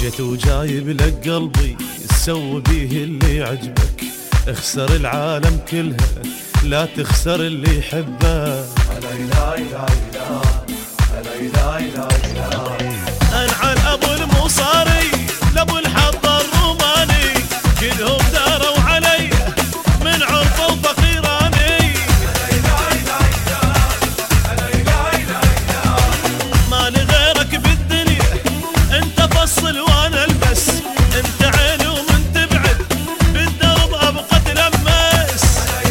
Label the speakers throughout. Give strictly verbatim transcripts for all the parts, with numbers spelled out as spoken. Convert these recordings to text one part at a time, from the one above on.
Speaker 1: جيت وجايب لك قلبي سوي بيه اللي يعجبك، اخسر العالم كلها لا تخسر اللي يحبك. انعل ابو المصاري لابو الحظ الروماني، كلهم داروا علي من عرفه وفقيراني. ماني غيرك بالدنيا، انت فصل وانا البس، انت عيني ومن تبعد بالدرب ابقى تلمس.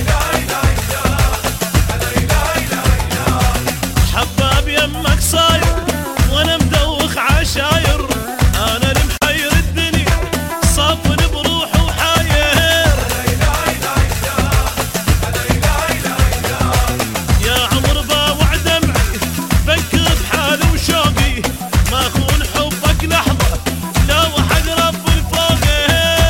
Speaker 1: حباب يمك صاير وانا مدوخ عشاير، انا المحير الدنيا صافن بروح وحاير. يا عمر باوع دمعي فكر بحالي وشوقي، ما اخون حبك لحظه لا وحق رب الفوقي.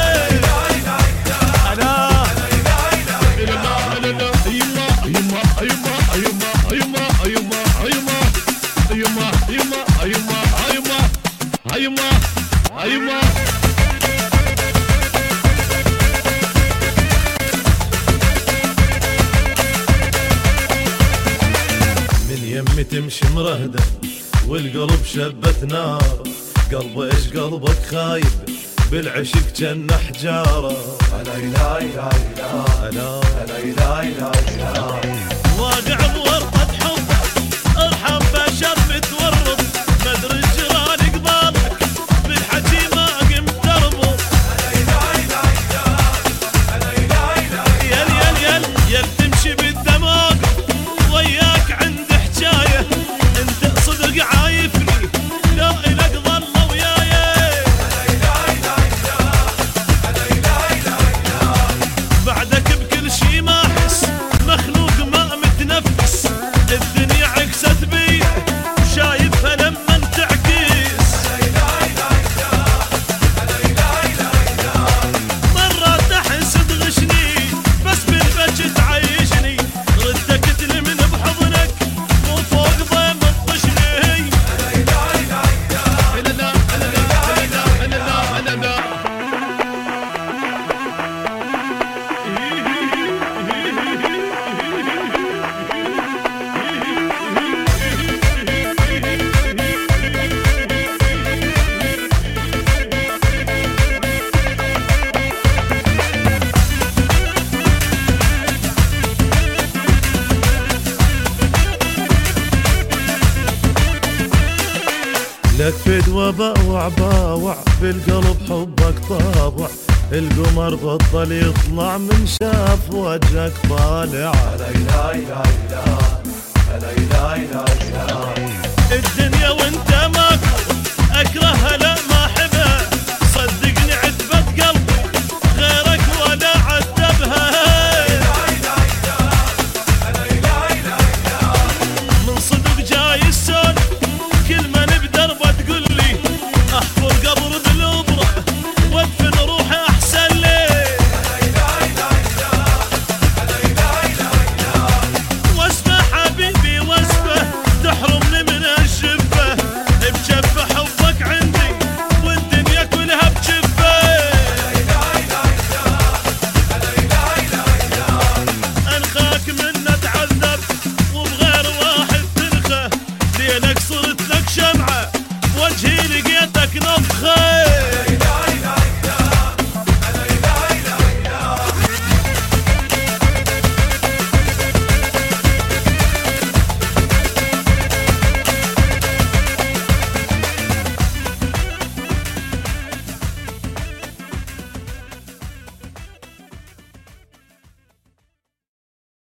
Speaker 1: من يمي تمشي مرهدة والقلب شبت نار، قلب ايش قلبك خايب بالعشق جن حجارة. واقع بورطة حبك ارحم بشر متورط، مدري الجيران قبالك بالحكي ما قمت تربط. يل يل يل يل تمشي بالدماغ وياك عند حجاية، انت صدق عايفني لا الك ظل وياي. بعدك بكل شي ما احس مخلوق ما متنفس، الدنيا عكست بي شايفها لما تعكس. مرات احس تغشني بس بالبج تعيشني، ردك تلمن بحضنك مو فوق ضيم تطشني. لك فدوى باوع باوع بالقلب حبك طابع، القمر بطل يطلع من شاف وجهك طالع. الدنيا وانت ماكو اكرهها لا ما احبها، صدقني عتبت قلبي غيرك ولا عتبها. من صدق جاي السولف كل ما نبدر بتقول لي احفر قبر بالابره وادفن روحي احسن لي. واسمه حبيبي واسمه تحرمني من الشفه، بجفه حبك عندي والدنيا كلها بجفه. انخاك من اتعذب وبغير واحد تنخه، ليلك صرت لك شمعه وجهي لقيتك نفخه.